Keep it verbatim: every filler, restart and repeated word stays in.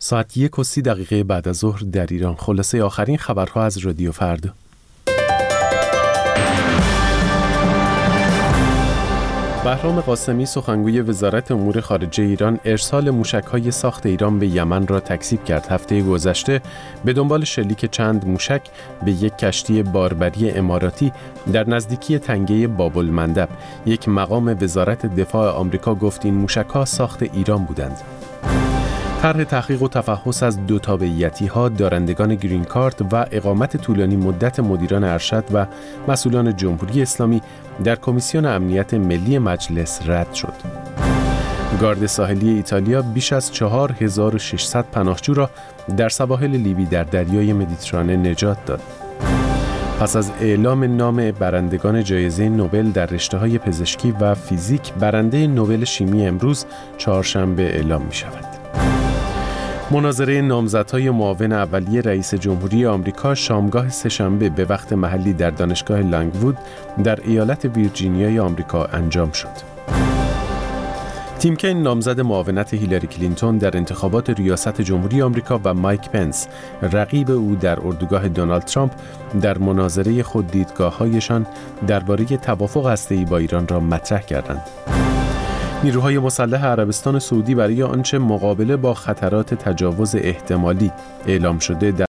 ساعت یک و سی دقیقه بعد از ظهر در ایران. خلاصه آخرین خبرها از رادیو فردا. بهرام قاسمی سخنگوی وزارت امور خارجه ایران ارسال موشک‌های ساخت ایران به یمن را تکذیب کرد. هفته گذشته به دنبال شلیک چند موشک به یک کشتی باربری اماراتی در نزدیکی تنگه باب المندب، یک مقام وزارت دفاع آمریکا گفت این موشک‌ها ساخت ایران بودند. طرح تحقیق و تفحص از دو تابعیتی‌ها، دارندگان گرین کارت و اقامت طولانی مدت مدیران ارشد و مسئولان جمهوری اسلامی در کمیسیون امنیت ملی مجلس رد شد. گارد ساحلی ایتالیا بیش از چهار هزار و ششصد پناهجو را در سواحل لیبی در دریای مدیترانه نجات داد. پس از اعلام نام برندگان جایزه نوبل در رشته‌های پزشکی و فیزیک، برنده نوبل شیمی امروز چهارشنبه اعلام می‌شود. مناظره نامزدهای معاون اولیه رئیس جمهوری آمریکا شامگاه سه‌شنبه به وقت محلی در دانشگاه لنگوود در ایالت ویرجینیای آمریکا انجام شد. تیم کین نامزد معاونت هیلاری کلینتون در انتخابات ریاست جمهوری آمریکا و مایک پنس رقیب او در اردوگاه دونالد ترامپ در مناظره خود دیدگاه‌هایشان درباره توافق هسته‌ای با ایران را مطرح کردند. نیروهای مسلح عربستان سعودی برای آنچه مقابله با خطرات تجاوز احتمالی اعلام شده در